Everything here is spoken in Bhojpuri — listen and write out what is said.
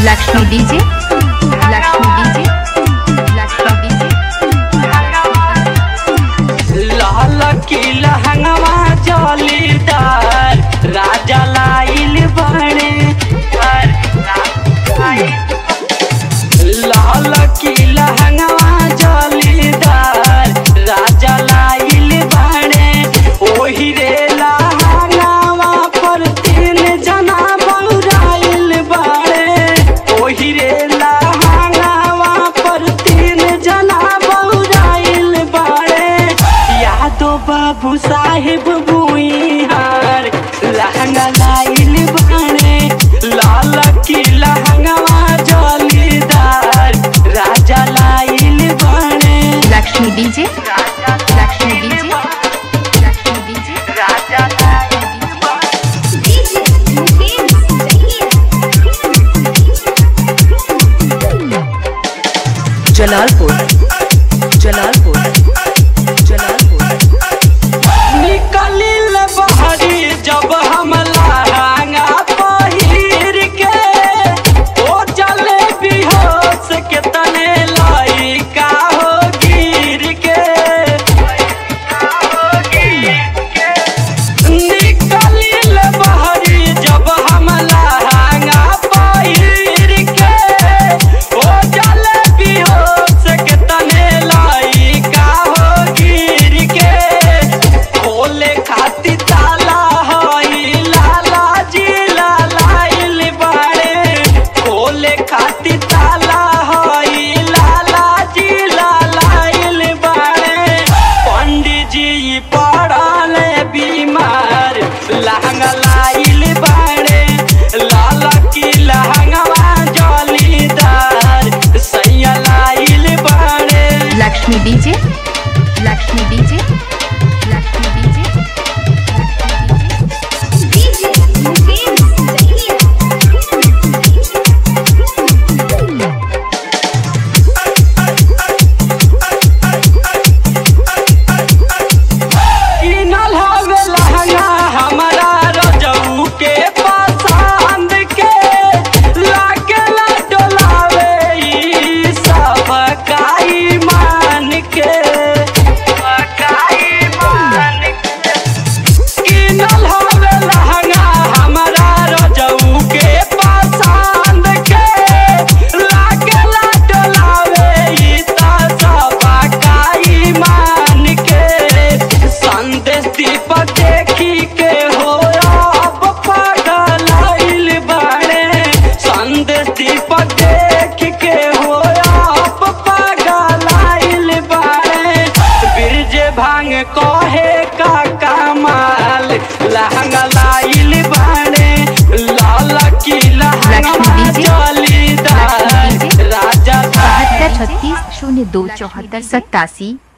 Lakshmi DJ, Lakshmi DJ, Lakshmi DJ. लाल की लहंगवा जलीदार राजा लाइल बने। लाल की लहंगवा जलीदार राजा लाइल बने। ओही रे लहंगवा पर तीन जना बौराइल बने। ओही रे लहंगवा पर तीन जना बौराइल बने। यादो बाबू साहिब बुइहार लहंगा लाइल बने। लाल की लहंगवा जलीदार राजा लाइल बने। Lakshmi DJ, Lakshmi DJ, Lakshmi DJ. राजा लाइल जलालपुर, जलालपुर, जलालपुर। निकलिल बहरी जब हम लहंगा पहिर के। ओ चले बेहोश के तने लइका हो गिर के। निकलिल बहरी जब हम लहंगा पहिर के। ओ चले बेहोश के तने लइका हो गिर के। खोले खाती ताला हई लाला जी लाइल बड़े। खोले खाती ताला हई लाला जी लाइल बड़े। पंडित जी पड़ल बीमार लहंगा लाइल बड़े। लाल की लहंगवा जलीदार सैया लाइल बड़े। Lakshmi DJ, Lakshmi DJ, Lakshmi DJ, किनल हवे लहंगा हमारा रजऊ के पसंद के। लागेला डोलावे ई सब काई मान के। किनल हवे लहंगा हमारा रजऊ के पसंद के। लागेला डोलावे ई सब काई मान के। संदेश दीपक देखी के हो अब पागल बड़े। संदेश दीपक देख के हो अब पागल बड़े। बिरज भांग कहे का कमाल लहंगा लाइल बड़े। लाल की लहंगा जलीदार राजा 72 36 02 74 87।